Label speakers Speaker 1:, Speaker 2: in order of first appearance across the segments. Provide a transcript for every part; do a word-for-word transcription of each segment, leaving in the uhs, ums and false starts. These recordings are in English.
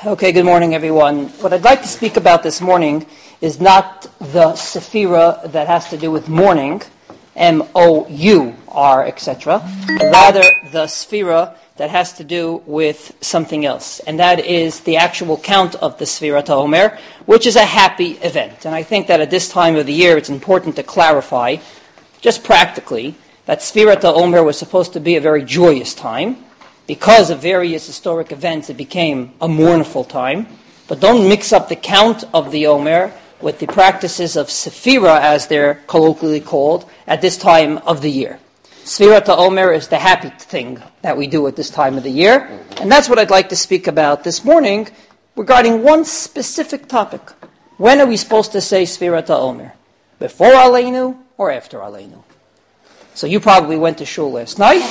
Speaker 1: Okay, good morning, everyone. What I'd like to speak about this morning is not the sephira that has to do with mourning, M O U R, et cetera, rather the sephira that has to do with something else, and that is the actual count of the Sfirat HaOmer, which is a happy event. And I think that at this time of the year, it's important to clarify, just practically, that Sfirat HaOmer was supposed to be a very joyous time. Because of various historic events, it became a mournful time. But don't mix up the count of the Omer with the practices of Sephira, as they're colloquially called, at this time of the year. Sfirat HaOmer is the happy thing that we do at this time of the year. And that's what I'd like to speak about this morning regarding one specific topic. When are we supposed to say Sfirat HaOmer? Before Aleinu or after Aleinu? So you probably went to shul last night.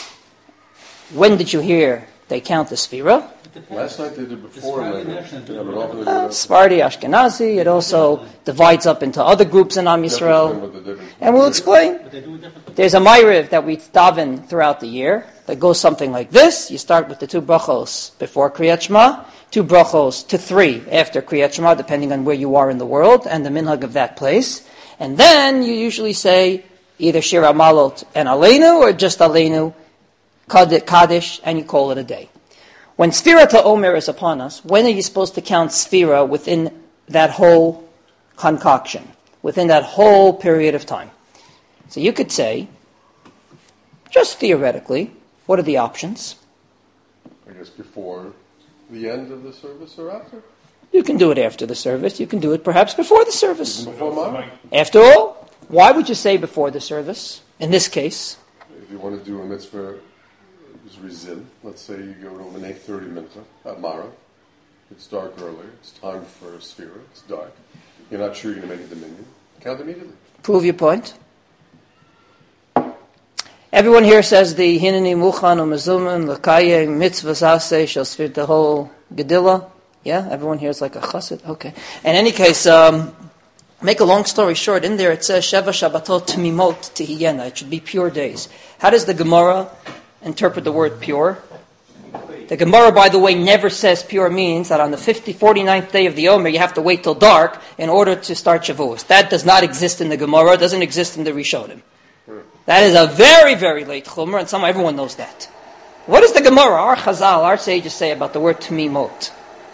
Speaker 1: When did you hear they count the Sfira?
Speaker 2: Last night they did before. Uh,
Speaker 1: Sephardi, Ashkenazi. It also divides up into other groups in Am Yisrael. And we'll explain. There's a Ma'ariv that we daven throughout the year that goes something like this. You start with the two brachos before Kriyat Shema, two brachos to three after Kriyat Shema, depending on where you are in the world and the minhag of that place. And then you usually say either Shir HaMalot and Aleinu or just Aleinu, Kaddish, and you call it a day. When Sfirat HaOmer is upon us, when are you supposed to count Sfira within that whole concoction, within that whole period of time? So you could say, just theoretically, what are the options?
Speaker 2: I guess before the end of the service or after?
Speaker 1: You can do it after the service. You can do it perhaps before the service.
Speaker 2: Before Mama?
Speaker 1: After all, why would you say before the service, in this case?
Speaker 2: If you want to do a mitzvah, Rizim. Let's say you go to an eight thirty mincha at Mara. It's dark earlier. It's time for a Sfira. It's dark. You're not sure you're going to make a dominion. Count immediately.
Speaker 1: Prove your point. Everyone here says the Hineni Muchan U'Mezuman L'Kaye Mitzvah Zaseh Shel Sfir the whole Gedilla. Yeah, everyone here is like a chassid. Okay. In any case, um, make a long story short. In there it says Sheva Shabbatot Tmimot Tihiyena. It should be pure days. How does the Gemara interpret the word pure? The Gemara, by the way, never says pure means that on the fifty, forty-ninth day of the Omer you have to wait till dark in order to start Shavuos. That does not exist in the Gemara. It doesn't exist in the Rishonim. That is a very, very late Chumrah, and some everyone knows that. What does the Gemara, our Chazal, our sages say about the word Tmimot?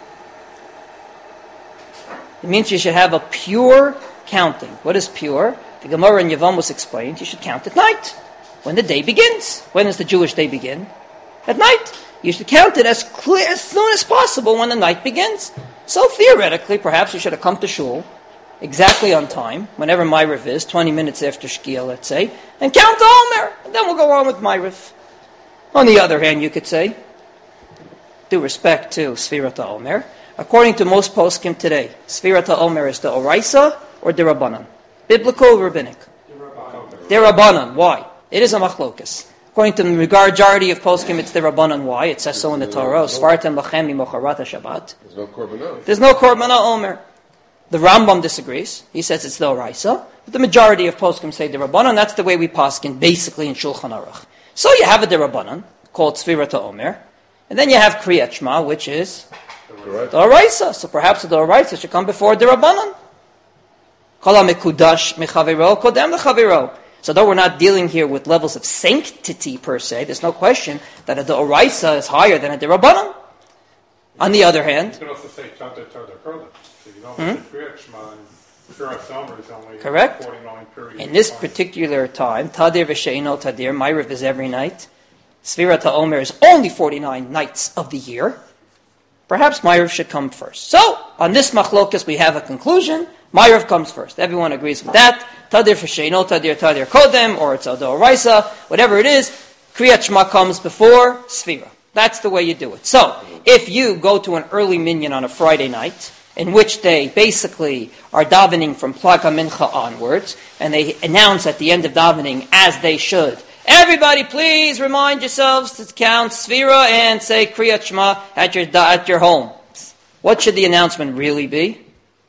Speaker 1: It means you should have a pure counting. What is pure? The Gemara in Yevamos explains you should count at night, when the day begins. When does the Jewish day begin? At night. You should count it as clear as soon as possible when the night begins. So theoretically, perhaps you should have come to shul exactly on time, whenever Ma'ariv is, twenty minutes after Shkia, let's say, and count the Omer, and then we'll go on with Ma'ariv. On the other hand, you could say, due respect to Sfirat HaOmer, according to most poskim today, Sfirat HaOmer is the Oraisa or the Rabbanan? Biblical or rabbinic? The Rabbanan. Why? It is a machlokas. According to the majority of poskim, it's the Rabbanan. Why? It says so in the Torah. Svartem lachem mimocharata Shabbat.
Speaker 2: There's no korbanah.
Speaker 1: There's no korbanah Omer. The Rambam disagrees. He says it's the Oraisa. But the majority of poskim say the Rabbanan. That's the way we poskin, basically in Shulchan Aruch. So you have a the Rabbanan, called Sfirat HaOmer. And then you have Kriyat Shema, which is the Oraisa. So perhaps the Oraisa should come before the Rabbanan. Kol ha-mekudash mechaviro kodem lechaviro. So though we're not dealing here with levels of sanctity per se, there's no question that a D'Oraisa is higher than a D'Rabbanan. On the other hand,
Speaker 3: you could also say Chanta Torah Kurla. So you don't have to Kriyat Shema and Sfirat HaOmer is only
Speaker 1: correct.
Speaker 3: forty-nine periods.
Speaker 1: In this particular time, Tadir v'Sheino Tadir, Ma'ariv is every night. Sfirat HaOmer is only forty-nine nights of the year. Perhaps Ma'ariv should come first. So, on this machlokas we have a conclusion. Ma'ariv comes first. Everyone agrees with that. Tadir v'Sheino Tadir Tadir Kodem, or it's a D'Oraisa, whatever it is, Kriyat Shema comes before Sfira. That's the way you do it. So, if you go to an early minyan on a Friday night, in which they basically are davening from Plaga Mincha onwards, and they announce at the end of davening, as they should, everybody please remind yourselves to count Sfira and say Kriyat Shema at your, at your home. What should the announcement really be?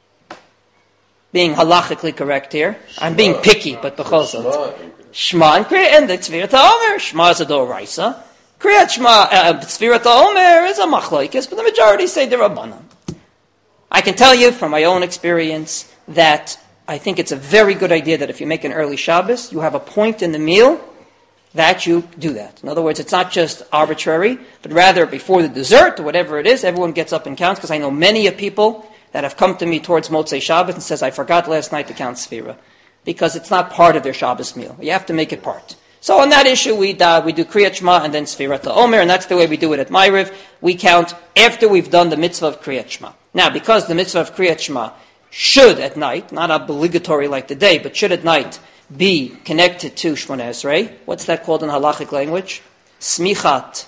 Speaker 1: Being halachically correct here. Shema, I'm being picky, but b'chol zot. Shema and Kriyat, and the Sfirat HaOmer. Shema is a D'Oraisa. Kriyat Shema, uh, Sfirat HaOmer is a machlokes, but the majority say D'Rabbanan. I can tell you from my own experience that I think it's a very good idea that if you make an early Shabbos, you have a point in the meal that you do that. In other words, it's not just arbitrary, but rather before the dessert or whatever it is, everyone gets up and counts, because I know many of people that have come to me towards Motzei Shabbos and says, I forgot last night to count Sfira, because it's not part of their Shabbos meal. You have to make it part. So on that issue, we uh, we do Kriyat Shema and then Sfirat HaOmer, and that's the way we do it at Ma'ariv. We count after we've done the mitzvah of Kriyat Shema. Now, because the mitzvah of Kriyat Shema should at night, not obligatory like the day, but should at night be connected to Shmoneh Esrei. What's that called in halachic language? Smichat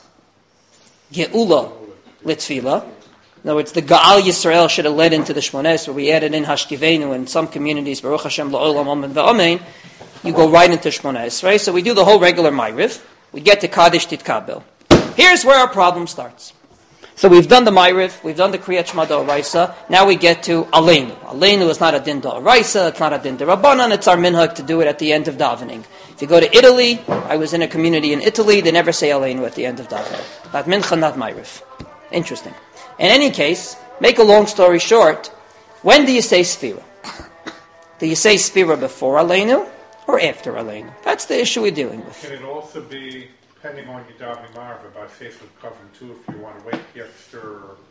Speaker 1: Geula Litzvila. In other words, the Gaal Yisrael should have led into the Shmoneh Esrei. We added in Hashkivenu in some communities, Baruch Hashem La'olam Amen V'Amein. You go right into Shmoneh Esrei. So we do the whole regular Ma'ariv. We get to Kaddish Titkabel. Here's where our problem starts. So we've done the Ma'ariv, we've done the Kriyat Shema D'Oraisa, now we get to Aleinu. Aleinu is not a din D'Oraisa, it's not a din D'Rabbanan, it's our minhag to do it at the end of davening. If you go to Italy, I was in a community in Italy, they never say Aleinu at the end of davening. Not mincha, not Ma'ariv. Interesting. In any case, make a long story short, when do you say Sfira? Do you say Sfira before Aleinu or after Aleinu? That's the issue we're dealing with.
Speaker 3: Can it also be, depending on your davening Ma'ariv, about Sefer Kavim too, if you want to wait the extra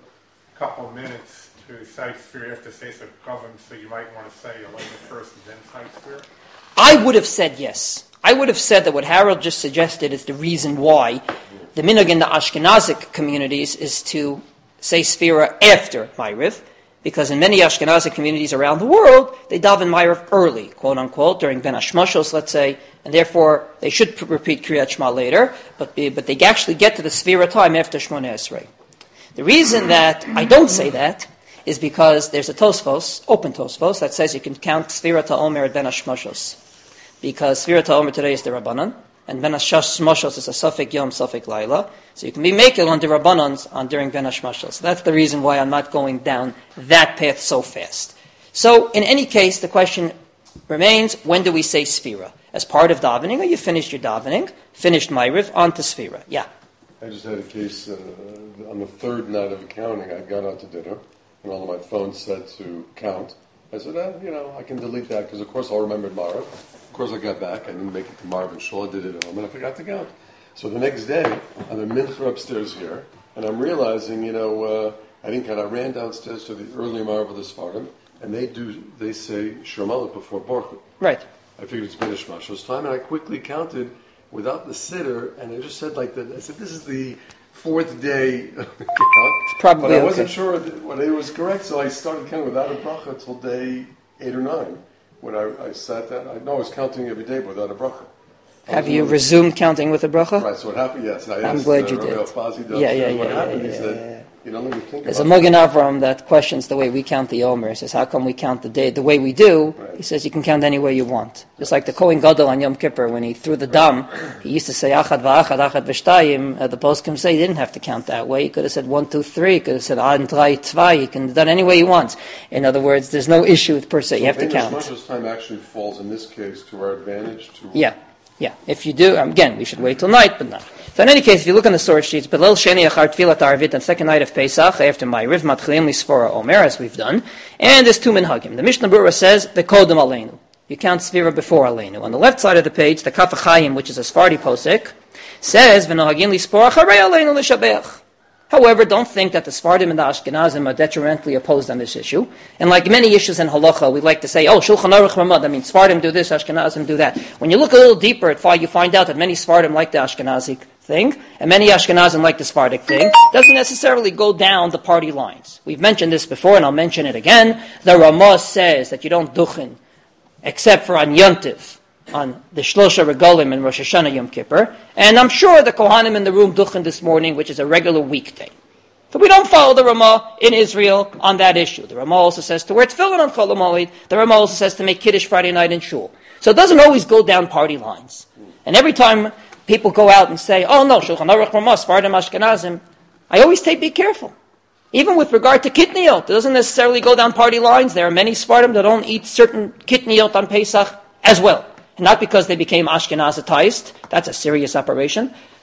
Speaker 3: couple of minutes to say Sfira after Sefer Kavim, so you might want to say Aleinu first and then say Sfira?
Speaker 1: I would have said yes. I would have said that what Harold just suggested is the reason why the minhag in the Ashkenazic communities is to say Sfira after Ma'ariv, because in many Ashkenazic communities around the world, they daven Ma'ariv early, quote unquote, during Ben Hashmashos, let's say, and therefore they should p- repeat Kriyat Shema later, but be, but they actually get to the Sfira time after Shmoneh Esrei. The reason that I don't say that is because there's a Tosfos, open Tosfos, that says you can count Sfira HaOmer at Ben Hashmashos, because Sfira HaOmer today is the Rabbanan, and Ben Hashmashos is a Safek Yom, Safek Laila, so you can be making on the Rabbanans on during Ben Hashmashos. So that's the reason why I'm not going down that path so fast. So in any case, the question remains, when do we say Sfira? As part of davening, or you finished your davening, finished Ma'ariv, on to Sfira. Yeah.
Speaker 2: I just had a case uh, on the third night of accounting. I got out to dinner, and all of my phone said to count. I said, eh, you know, I can delete that, because of course I'll remember Ma'ariv. Of course I got back. I didn't make it to Ma'ariv and Shul. I did it at home, and I forgot to count. So the next day, I'm in mincha upstairs here, and I'm realizing, you know, uh, I didn't count. I ran downstairs to the early Ma'ariv of the Sfardim, and they do, they say Shemalit before Baruch.
Speaker 1: Right.
Speaker 2: I figured it's been a Shmashos time, and I quickly counted without the sitter, and I just said like that. I said, this is the fourth day count.
Speaker 1: It's probably
Speaker 2: but I
Speaker 1: okay.
Speaker 2: wasn't sure that whether it was correct, so I started counting without a bracha until day eight or nine. When I, I sat down, I know I was counting every day but without a bracha.
Speaker 1: Have you resumed counting with a bracha?
Speaker 2: Right, so what happened, yes. I
Speaker 1: I'm
Speaker 2: asked,
Speaker 1: glad
Speaker 2: uh,
Speaker 1: you
Speaker 2: Rabbi
Speaker 1: did.
Speaker 2: Alfazi
Speaker 1: Yeah, yeah, yeah,
Speaker 2: what
Speaker 1: yeah,
Speaker 2: happened.
Speaker 1: yeah,
Speaker 2: He
Speaker 1: yeah,
Speaker 2: said,
Speaker 1: yeah.
Speaker 2: you know, let me think
Speaker 1: There's a
Speaker 2: about it.
Speaker 1: Magen Avram that questions the way we count the Omer. He says, how come we count the day the way we do?
Speaker 2: Right.
Speaker 1: He says, you can count any way you want. Just like the Kohen Gadol on Yom Kippur, when he threw the dam, he used to say, Achad v'achad, Achad v'shtayim. Uh, the poskim say he didn't have to count that way. He could have said one, two, three. He could have said An, Drei, Tvai. He can have done any way he wants. In other words, there's no issue with per se.
Speaker 2: So
Speaker 1: You have to
Speaker 2: maybe
Speaker 1: count.
Speaker 2: Shmashos time actually falls in this case to our advantage. To
Speaker 1: Yeah. Yeah, if you do, um, again, we should wait till night, but not. So in any case, if you look on the source sheets, Belel Sheni Achar Tfilat Arvit, on second night of Pesach, after Ma'ariv, Matchilim Lisfora Omer, as we've done, and there's two minhagim. The Mishnah Berurah says, the Kodem Aleinu. You count Sfira before Aleinu. On the left side of the page, the Kaf HaChaim, which is a Sephardi posek, says, V'nohagim Lispora Charei Aleinu L'Shabeach. However, don't think that the Sephardim and the Ashkenazim are detrimentally opposed on this issue. And like many issues in halacha, we like to say, oh, Shulchan Aruch Ramad, I mean, Sephardim do this, Ashkenazim do that. When you look a little deeper, you find out that many Sephardim like the Ashkenazic thing, and many Ashkenazim like the Sephardic thing. It doesn't necessarily go down the party lines. We've mentioned this before, and I'll mention it again. The Ramah says that you don't duchen, except for on Yontiv, on the Shlosha Regalim and Rosh Hashanah Yom Kippur, and I'm sure the Kohanim in the room duchen this morning, which is a regular weekday. So we don't follow the Ramah in Israel on that issue. The Ramah also says to wear tefillin on Chol HaMoed. The Ramah also says to make Kiddush Friday night in Shul. So it doesn't always go down party lines. And every time people go out and say, oh no, Shulchan Aruch Ramah, Sephardim Ashkenazim, I always say be careful. Even with regard to kitniot, it doesn't necessarily go down party lines. There are many Sephardim that don't eat certain kitniot on Pesach as well. Not because they became Ashkenazitized, that's a serious operation,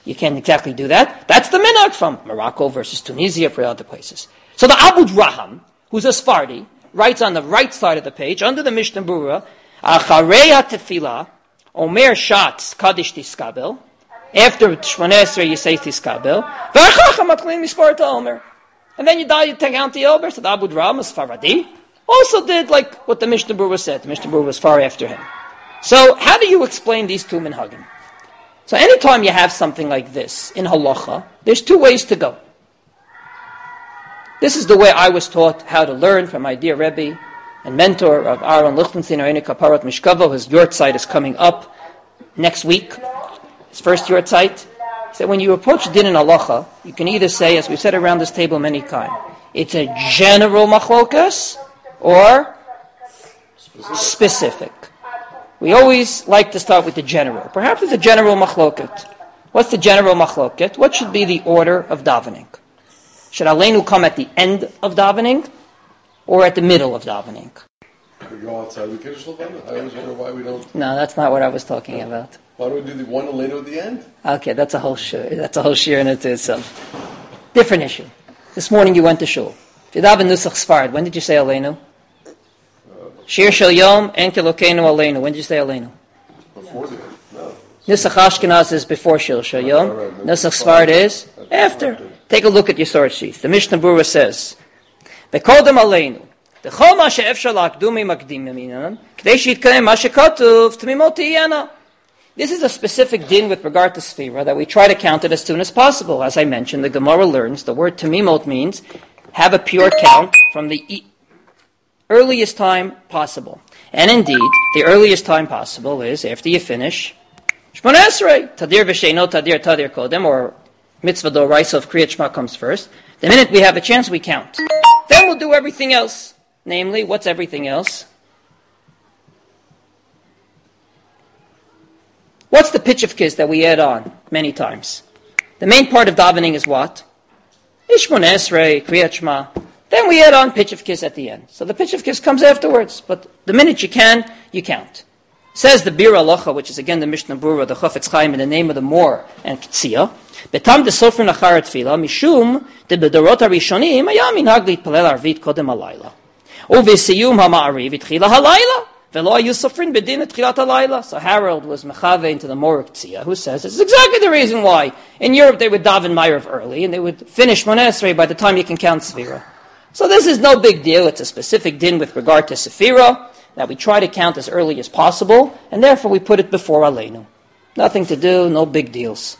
Speaker 1: You can't exactly do that. That's the minhag from Morocco versus Tunisia for other places. So the Abu Raham, who's a Sephardi, writes on the right side of the page, under the Mishnah Berurah, Achareya tefillah, Omer Shatz Kaddish Tiskabel, after Shmoneh Esrei you say Tiskabel, V'achacham Atlin Mispar Omer. And then you die, you take out the Omer, so the Abu Raham, a Sephardi, also did like what the Mishnah Berurah said. The Mishnah Berurah was far after him. So how do you explain these two minhagim? So anytime you have something like this in halacha, there's two ways to go. This is the way I was taught how to learn from my dear Rebbe and mentor of Aaron Lichtenstein, Eini Kaparat Mishkavo. His yortzeit is coming up next week. His first yortzeit. He said when you approach din in halacha, you can either say, as we've said around this table many times, it's a general machlokas or specific. specific. We always like to start with the general. Perhaps it's a general machloket. What's the general machloket? What should be the order of davening? Should Aleinu come at the end of davening or at the middle of davening?
Speaker 2: We go outside the Kiddush Levana. I always wonder why we don't.
Speaker 1: No, that's not what I was talking
Speaker 2: no.
Speaker 1: about.
Speaker 2: Why do we do the one Aleinu at the end?
Speaker 1: Okay, that's a whole shir. That's a whole shir in it to itself. Different issue. This morning you went to shul. If you daven Nusach Sfard, when did you say Aleinu? Shir Shel Yom and Kelokeinu Aleinu. When did you say Aleinu?
Speaker 2: Before the no.
Speaker 1: Nusach Ashkenaz is before Shir Shel Yom.
Speaker 2: Right, right.
Speaker 1: Nusach Sfard is after. Take a look at your source sheet. The Mishnah Berurah says, "V'kodem Aleinu, d'chol ma she'efshar la'akdumi makdim yaminan, k'dei she'yitkayem ma she'katuv t'mimot tihiyena." This is a specific din with regard to Sfira that we try to count it as soon as possible. As I mentioned, the Gemara learns the word tamimot means have a pure count from the e- earliest time possible. And indeed, the earliest time possible is after you finish Shmoneh Esrei, Tadir v'sheino Tadir Tadir Kodem, or Mitzvah D'Oraisa of Kriyat Shema comes first. The minute we have a chance, we count. Then we'll do everything else. Namely, what's everything else? What's the pitch of kiss that we add on many times? The main part of davening is what? Shmoneh Esrei, Kriyat Shema. Then we add on pitch of kiss at the end. So the pitch of kiss comes afterwards. But the minute you can, you count. Says the Bir Alocha, which is again the Mishnah Berurah, the Chafetz Chaim, in the name of the Mor and Ktsiya. Betam de Sofrin Achar Tefila, Mishum de Bedorot HaRishonim, Haya minhag litpalel Arvit Kodem Halayla. Uvesiyum HaMa'ariv Itchila Halayla. Velo hayu sofrin bedin et tchilat halayla. So Harold was mechave into the Mor Ktsiya, who says this is exactly the reason why in Europe they would daven Ma'ariv early and they would finish Shmoneh Esrei by the time you can count Sefira. So this is no big deal. It's a specific din with regard to Sefira that we try to count as early as possible, and therefore we put it before Aleinu. Nothing to do, no big deals.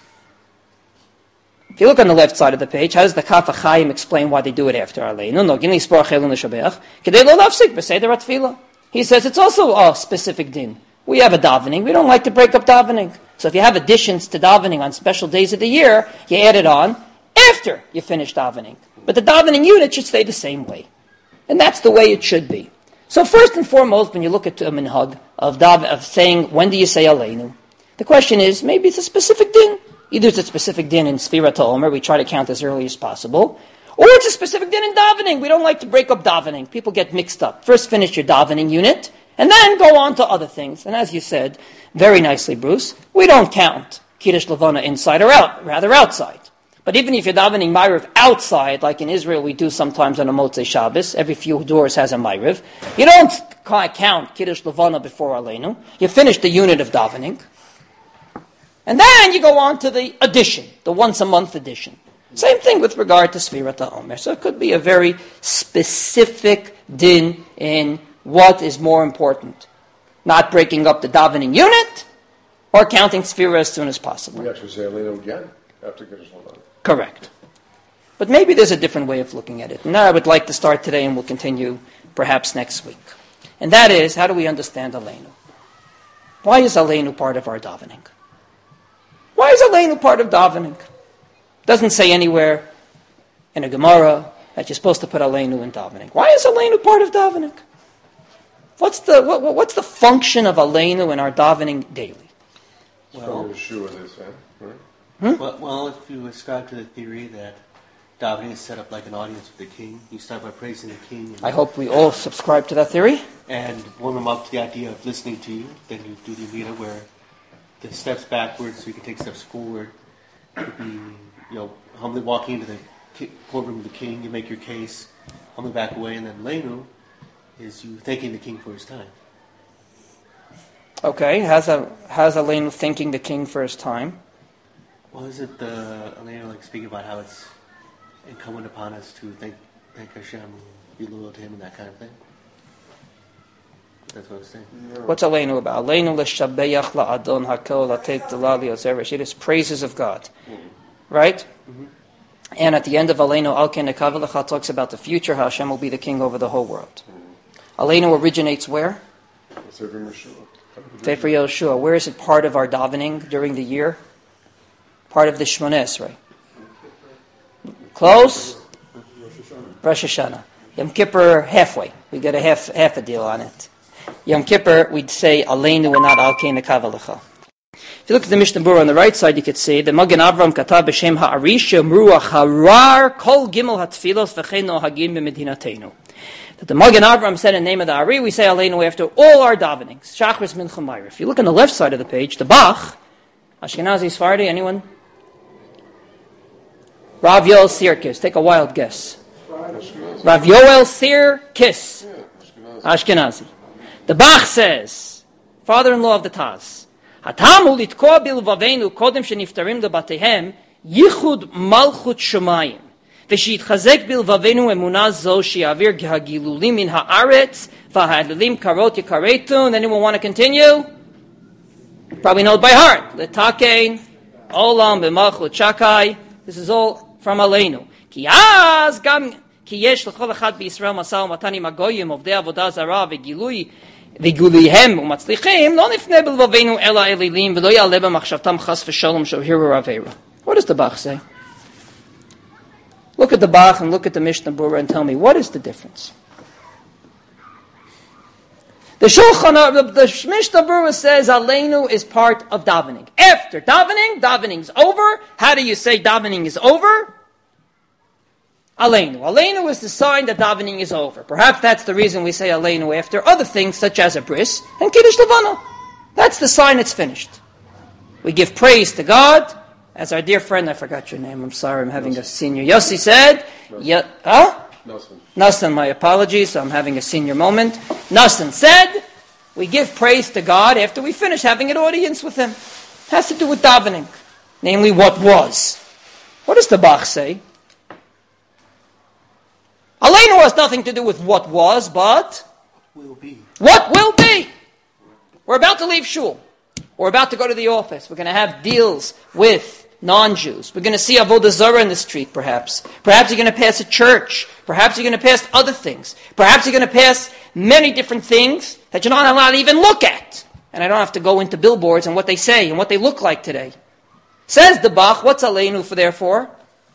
Speaker 1: If you look on the left side of the page, how does the Kaf HaChaim explain why they do it after Aleinu? No, gini spor chelun l'shabeach, kedei lo lafsik b'seder atfila. He says it's also a specific din. We have a davening. We don't like to break up davening. So if you have additions to davening on special days of the year, you add it on after you finish davening. But the davening unit should stay the same way. And that's the way it should be. So first and foremost, when you look at a minhag of, dav- of saying, when do you say Aleinu? The question is, maybe it's a specific din. Either it's a specific din in Sfira Ta'omer, we try to count as early as possible, or it's a specific din in davening. We don't like to break up davening. People get mixed up. First finish your davening unit, and then go on to other things. And as you said, very nicely, Bruce, we don't count Kiddush Levana inside or out, rather outside. But even if you're davening Ma'ariv outside, like in Israel we do sometimes on a Motzei Shabbos, every few doors has a Ma'ariv, you don't count Kiddush Levana before Aleinu. You finish the unit of davening. And then you go on to the addition, the once-a-month addition. Same thing with regard to Sfirat HaOmer. So it could be a very specific din in what is more important. Not breaking up the davening unit, or counting Sfira as soon as possible.
Speaker 2: We actually say Aleinu again after Kiddush Levana.
Speaker 1: Correct. But maybe there's a different way of looking at it. And I would like to start today and we'll continue perhaps next week. And that is, how do we understand Aleinu? Why is Aleinu part of our davening? Why is Aleinu part of davening? Doesn't say anywhere in a Gemara that you're supposed to put Aleinu in davening. Why is Aleinu part of davening? What's the what, what's the function of Aleinu in our davening daily?
Speaker 2: Well, Yeshua, they say, right?
Speaker 4: Hmm? Well, well, if you ascribe to the theory that davening is set up like an audience with the king, you start by praising the king.
Speaker 1: I hope we all subscribe to that theory.
Speaker 4: And warm them up to the idea of listening to you. Then you do the Amida where the steps backwards so you can take steps forward. could be, you know, humbly walking into the ki- courtroom of the king, you make your case, humbly back away, and then Leinu is you thanking the king for his time.
Speaker 1: Okay, how's, a, how's Aleinu thanking the king for his time?
Speaker 4: Well, isn't uh, Aleinu like speaking about how it's incumbent upon us to thank, thank Hashem, be loyal to him, and that kind of thing? That's what I was saying.
Speaker 1: What's Aleinu about? Aleinu l'shabeach la'adon hakol latet delali ozeresh. It is praises of God. Right?
Speaker 4: Mm-hmm.
Speaker 1: And at the end of Aleinu al ken nekavelecha talks about the future, how Hashem will be the king over the whole world. Aleinu originates where?
Speaker 2: Sefer Yeshua.
Speaker 1: Sefer Yeshua. Where is it part of our davening during the year? Part of the Shmoneh Esrei. Close? Rosh Hashanah. Yom Kippur, halfway. We get a half half a deal on it. Yom Kippur, we'd say Aleinu and not Al Kein Nekavalecha. If you look at the Mishnah Berurah on the right side, you could see the Magen Avram Katav b'Shem Ha'arish Yomru Harar Kol Gimel Hatfilos V'chein Nohagim B'Medinatenu. That the Magen Avram said in the name of the Ari, we say Aleinu after all our davenings. Shachris Mincha Ma'ariv. If you look on the left side of the page, the Bach, Ashkenazi Sephardi, anyone? Rav Yoel Sirkis. Take a wild guess. Rav Yoel Sirkis. Ashkenazi. The Bach says, father-in-law of the Taz, Hatamu litkoa bilvavenu kodem sheniftarim lebatehem yichud malchut shemayim v'shiyitchazek bilvavenu emunah zo shiavir hagilulim min haaretz v'ha'adlilim karot yikaretun. Anyone want to continue? Probably know it by heart. Letakein olam b'malchut shakai. This is all from Aleinu. Ki az gam ki yesh l'chol echad b'Yisrael masal matani magoyim ovdei avodah zara v'gilui v'gulihem u'matzlichim lo nifne b'lvavenu ela elilim v'lo ya'aleh b'machshavtam chas v'shalom shohiru avera. What does the Bach say? Look at the Bach and look at the Mishnah Berurah and tell me, what is the difference? The Shulchan Aruch, the, the Mishnah Berurah says Aleinu is part of davening. After davening, davening's over. How do you say davening is over? Aleinu. Aleinu is the sign that davening is over. Perhaps that's the reason we say Aleinu after other things such as a bris and Kiddush Levana. That's the sign it's finished. We give praise to God. As our dear friend, I forgot your name, I'm sorry, I'm having a senior. Yossi said, yeah, huh?
Speaker 2: Nasan.
Speaker 1: Nasan, my apologies, I'm having a senior moment. Nasan said, we give praise to God after we finish having an audience with Him. It has to do with davening. Namely, what was. What does the Bach say? Aleinu has nothing to do with what was, but
Speaker 4: Will be.
Speaker 1: what will be. We're about to leave shul. We're about to go to the office. We're going to have deals with non-Jews. We're going to see Avodah Zarah in the street, perhaps. Perhaps you're going to pass a church. Perhaps you're going to pass other things. Perhaps you're going to pass many different things that you're not allowed to even look at. And I don't have to go into billboards and what they say and what they look like today. Says the Bach, what's Aleinu for therefore?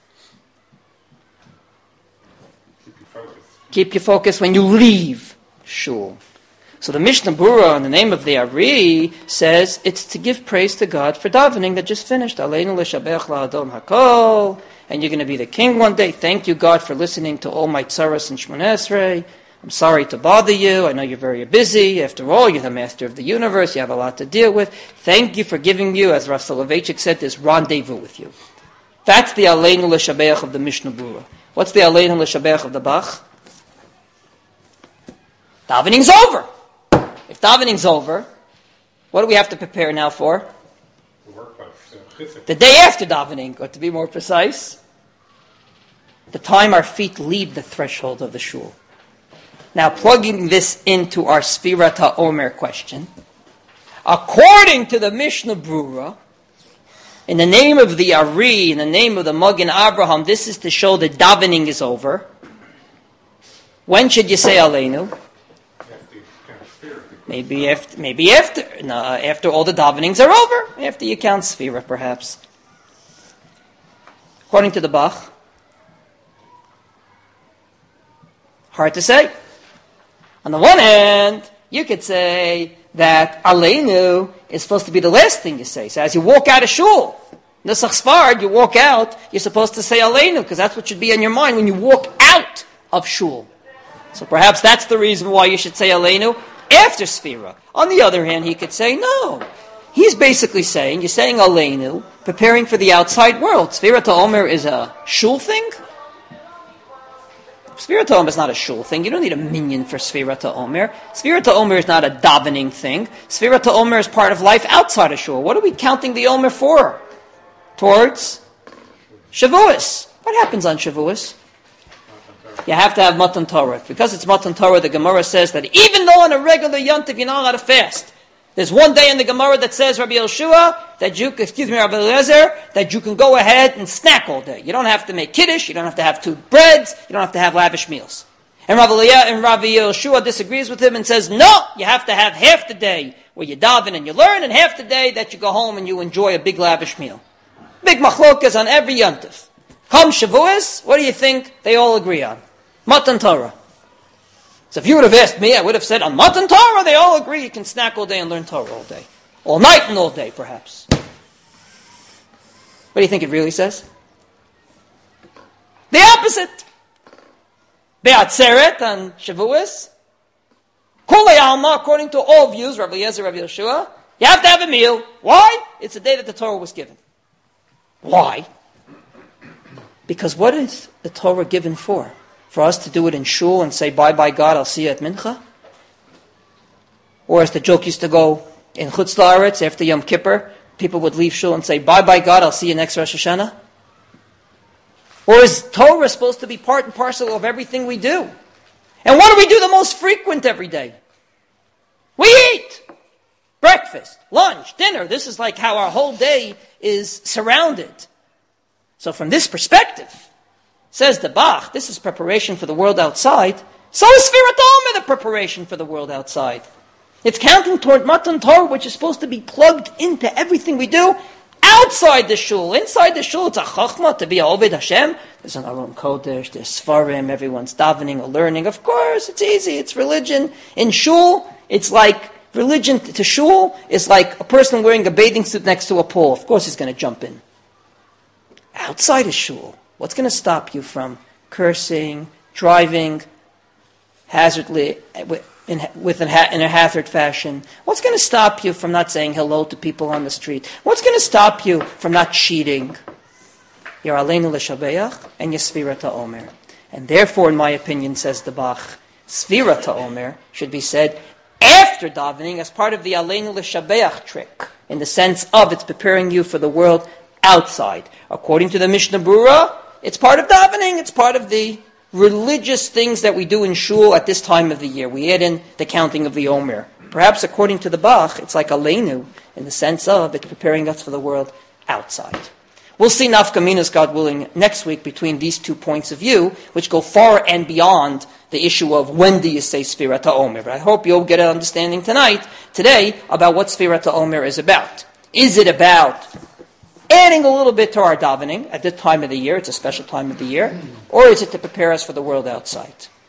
Speaker 3: Keep you focused.
Speaker 1: Keep your focus when you leave shul. So the Mishnah Berurah, in the name of the Ari, says it's to give praise to God for davening that just finished. Aleinu l'shabech la'adon hakol. And you're going to be the king one day. Thank you, God, for listening to all my tzaras and Shmoneh Esrei. I'm sorry to bother you. I know you're very busy. After all, you're the master of the universe. You have a lot to deal with. Thank you for giving you, as Rav Soloveitchik said, this rendezvous with you. That's the Aleinu l'shabech of the Mishnah Berurah. What's the Aleinu l'shabech of the Bach? Davening's over. If davening's over, what do we have to prepare now for?
Speaker 3: The workplace. Uh, chizuk.
Speaker 1: The day after davening, or to be more precise, the time our feet leave the threshold of the shul. Now, plugging this into our Sfirat HaOmer question, according to the Mishnah Berurah, in the name of the Ari, in the name of the Magen Avraham, this is to show that davening is over. When should you say Aleinu? Maybe after, maybe after, no, after all the davenings are over, after you count Sfira, perhaps. According to the Bach, hard to say. On the one hand, you could say that Aleinu is supposed to be the last thing you say. So as you walk out of shul, Nusach Sfard, you walk out, you're supposed to say Aleinu, because that's what should be in your mind when you walk out of shul. So perhaps that's the reason why you should say Aleinu after Sfira. On the other hand, he could say, no, He's basically saying, you're saying Aleinu, preparing for the outside world. Sfirat HaOmer is a shul thing? Sfirat HaOmer is not a shul thing. You don't need a minyan for Sfirat HaOmer. Sfirat HaOmer is not a davening thing. Sfirat HaOmer is part of life outside of shul. What are we counting the Omer for? Towards Shavuos. What happens on Shavuos? You have to have Matan Torah. Because it's Matan Torah, the Gemara says that even though on a regular Yontif you're not allowed to fast, there's one day in the Gemara that says, Rabbi Yehoshua, that you, excuse me, Rabbi Eliezer, that you can go ahead and snack all day. You don't have to make kiddush, you don't have to have two breads, you don't have to have lavish meals. And Rabbi, and Rabbi Yehoshua disagrees with him and says, no, you have to have half the day where you daven and you learn, and half the day that you go home and you enjoy a big lavish meal. Big machlokas on every Yontif. Come Shavuos, what do you think they all agree on? Matan Torah. So if you would have asked me, I would have said, on Matan Torah, they all agree you can snack all day and learn Torah all day. All night and all day, perhaps. What do you think it really says? The opposite. Be'atzeret on Shavuos. Kulei Alma, according to all views, Rabbi Eliezer, Rabbi Yehoshua, you have to have a meal. Why? It's the day that the Torah was given. Why? Because what is the Torah given for? For us to do it in shul and say, bye-bye God, I'll see you at Mincha? Or as the joke used to go in Chutz La'aretz, after Yom Kippur, people would leave shul and say, bye-bye God, I'll see you next Rosh Hashanah? Or is Torah supposed to be part and parcel of everything we do? And what do we do the most frequent every day? We eat! Breakfast, lunch, dinner. This is like how our whole day is surrounded. So from this perspective, says the Bach, this is preparation for the world outside. So is Sfirat HaOmer the preparation for the world outside. It's counting toward Matan Torah, which is supposed to be plugged into everything we do outside the shul. Inside the shul, it's a chachma to be a Oved Hashem. There's an Aron Kodesh, there's Sfarim, everyone's davening or learning. Of course, it's easy, it's religion. In shul, it's like, religion to shul is like a person wearing a bathing suit next to a pool. Of course he's going to jump in. Outside of shul, what's going to stop you from cursing, driving, hazardly, in, with a, in a hazard fashion? What's going to stop you from not saying hello to people on the street? What's going to stop you from not cheating? Your Aleinu L'Shabeach and your Sfirat HaOmer. And therefore, in my opinion, says the Bach, Sfirat HaOmer should be said after davening as part of the Aleinu L'Shabeach trick, in the sense of it's preparing you for the world outside. According to the Mishnah Brura, it's part of davening, it's part of the religious things that we do in shul at this time of the year. We add in the counting of the Omer. Perhaps according to the Bach, it's like Aleinu, in the sense of it's preparing us for the world outside. We'll see nafkaminas, God willing, next week between these two points of view, which go far and beyond the issue of when do you say Sfirat HaOmer. But I hope you'll get an understanding tonight, today, about what Sfirat HaOmer is about. Is it about adding a little bit to our davening at this time of the year, it's a special time of the year, or is it to prepare us for the world outside?